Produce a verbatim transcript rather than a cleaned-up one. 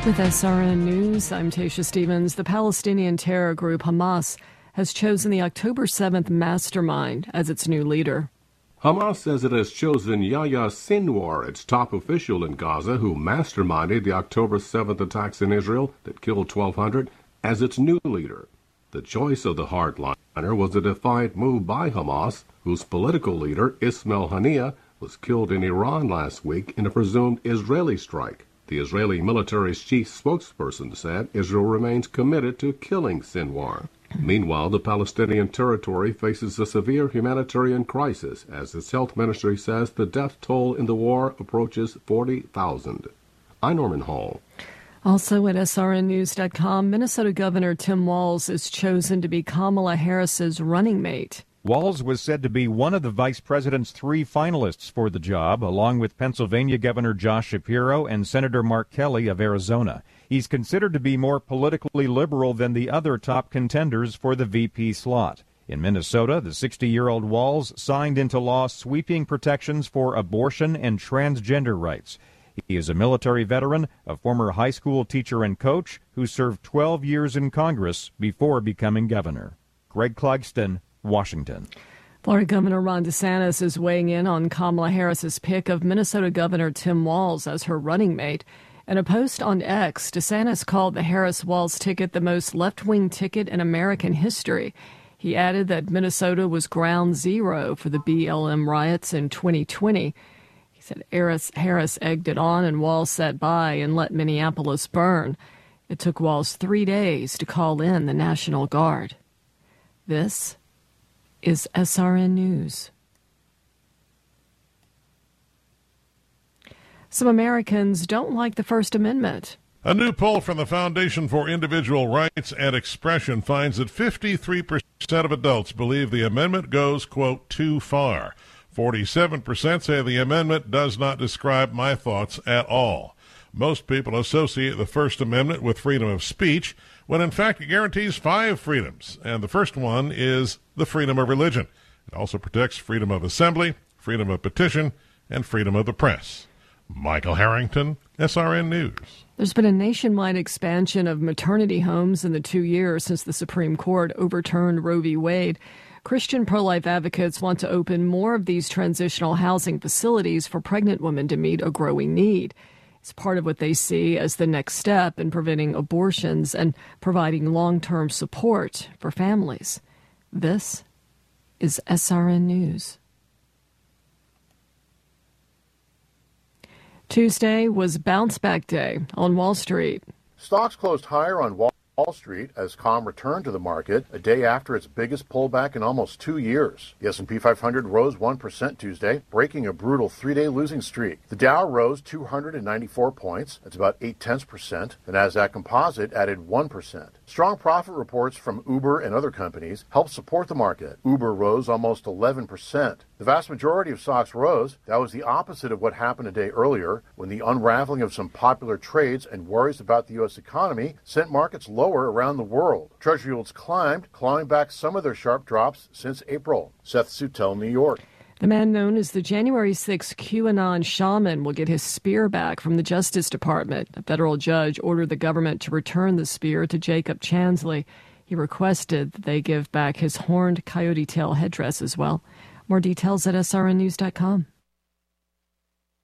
With S R N News, I'm Tasha Stevens. The Palestinian terror group Hamas has chosen the October seventh mastermind as its new leader. Hamas says it has chosen Yahya Sinwar, its top official in Gaza, who masterminded the October seventh attacks in Israel that killed twelve hundred, as its new leader. The choice of the hardliner was a defiant move by Hamas, whose political leader, Ismail Haniyeh, was killed in Iran last week in a presumed Israeli strike. The Israeli military's chief spokesperson said Israel remains committed to killing Sinwar. Meanwhile, the Palestinian territory faces a severe humanitarian crisis, as its health ministry says the death toll in the war approaches forty thousand. I'm Norman Hall. Also at S R N news dot com, Minnesota Governor Tim Walz is chosen to be Kamala Harris's running mate. Walz was said to be one of the vice president's three finalists for the job, along with Pennsylvania Governor Josh Shapiro and Senator Mark Kelly of Arizona. He's considered to be more politically liberal than the other top contenders for the V P slot. In Minnesota, the sixty-year-old Walz signed into law sweeping protections for abortion and transgender rights. He is a military veteran, a former high school teacher and coach who served twelve years in Congress before becoming governor. Greg Clugston, Washington. Florida Governor Ron DeSantis is weighing in on Kamala Harris's pick of Minnesota Governor Tim Walz as her running mate. In a post on X, DeSantis called the Harris-Walz ticket the most left-wing ticket in American history. He added that Minnesota was ground zero for the B L M riots in twenty twenty. He said Harris, Harris egged it on and Walz sat by and let Minneapolis burn. It took Walz three days to call in the National Guard. This is S R N News. Some Americans don't like the First Amendment. A new poll from the Foundation for Individual Rights and Expression finds that fifty-three percent of adults believe the amendment goes, quote, too far. forty-seven percent say the amendment does not describe my thoughts at all. Most people associate the First Amendment with freedom of speech, when in fact it guarantees five freedoms, and the first one is the freedom of religion. It also protects freedom of assembly, freedom of petition, and freedom of the press. Michael Harrington, S R N News. There's been a nationwide expansion of maternity homes in the two years since the Supreme Court overturned Roe v. Wade. Christian pro-life advocates want to open more of these transitional housing facilities for pregnant women to meet a growing need. It's part of what they see as the next step in preventing abortions and providing long-term support for families. This is S R N News. Tuesday was bounce back day on Wall Street. Stocks closed higher on Wall Wall Street as calm returned to the market a day after its biggest pullback in almost two years. The S and P five hundred rose one percent Tuesday, breaking a brutal three-day losing streak. The Dow rose two hundred ninety-four points, that's about eight tenths percent. The Nasdaq Composite added one percent. Strong profit reports from Uber and other companies helped support the market. Uber rose almost eleven percent. The vast majority of stocks rose. That was the opposite of what happened a day earlier, when the unraveling of some popular trades and worries about the U S economy sent markets lower around the world. Treasury yields climbed, clawing back some of their sharp drops since April. Seth Sutel, New York. The man known as the January sixth QAnon shaman will get his spear back from the Justice Department. A federal judge ordered the government to return the spear to Jacob Chansley. He requested that they give back his horned coyote tail headdress as well. More details at S R N news dot com.